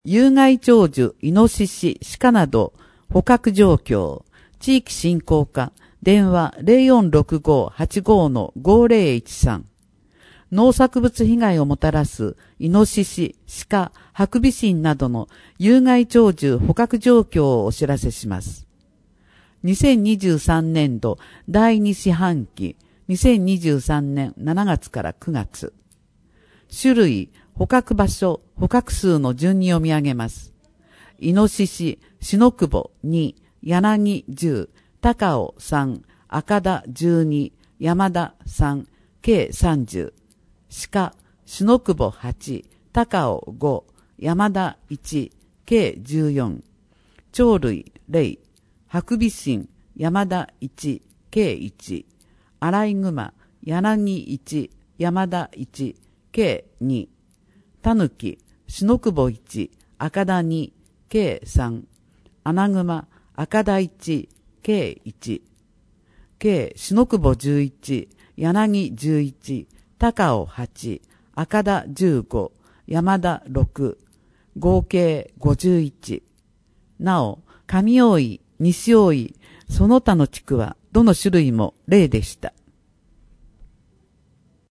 有害鳥獣、イノシシ、鹿など、捕獲状況、地域振興課、電話 0465-85-5013。農作物被害をもたらす、イノシシ、鹿、ハクビシンなどの有害鳥獣捕獲状況をお知らせします。2023年度第2四半期、2023年7月から9月。種類、捕獲場所、捕獲数の順に読み上げます。イノシシ、篠久保2、柳10、高尾3、赤田12、山田3、計30。鹿、篠久保8、高尾5、山田1、計14。鳥類、霊、ハクビシン、山田1、計1。アライグマ、柳1、山田1、計2。タヌキ、篠久保1、赤田2、計3。アナグマ、赤田1、計1。計篠久保11、柳11、高尾8、赤田15、山田6、合計51。なお、上大井、西大井、その他の地区はどの種類も例でした。